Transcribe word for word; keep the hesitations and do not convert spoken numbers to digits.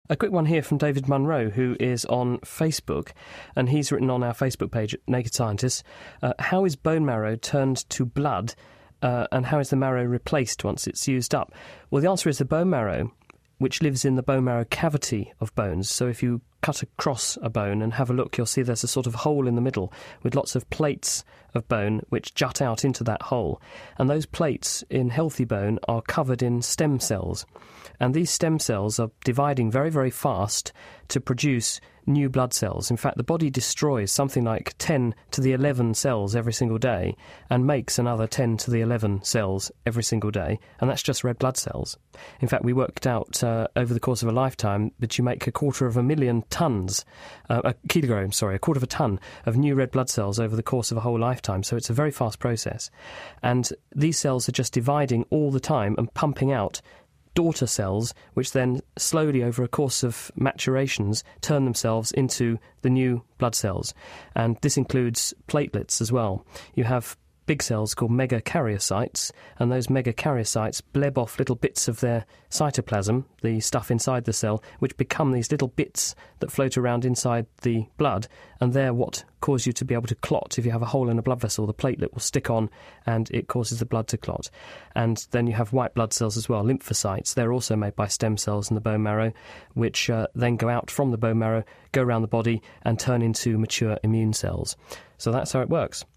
A quick one here from David Munro, who is on Facebook, and he's written on our Facebook page at Naked Scientists, uh, how is bone marrow turned to blood, uh, and how is the marrow replaced once it's used up? Well, the answer is the bone marrow, which lives in the bone marrow cavity of bones. So if you cut across a bone and have a look, you'll see there's a sort of hole in the middle with lots of plates of bone which jut out into that hole. And those plates in healthy bone are covered in stem cells. And these stem cells are dividing very, very fast to produce new blood cells. In fact, the body destroys something like ten to the eleven cells every single day and makes another ten to the eleven cells every single day, and that's just red blood cells. In fact, we worked out uh, over the course of a lifetime that you make a quarter of a million tonnes, uh, a kilogram, sorry, a quarter of a tonne of new red blood cells over the course of a whole lifetime, so it's a very fast process. And these cells are just dividing all the time and pumping out daughter cells, which then slowly over a course of maturations turn themselves into the new blood cells. And this includes platelets as well. You have big cells called megakaryocytes, and those megakaryocytes bleb off little bits of their cytoplasm, the stuff inside the cell, which become these little bits that float around inside the blood, and they're what cause you to be able to clot. If you have a hole in a blood vessel, the platelet will stick on and it causes the blood to clot. And then you have white blood cells as well, lymphocytes. They're also made by stem cells in the bone marrow, which uh, then go out from the bone marrow, go around the body and turn into mature immune cells. So that's how it works.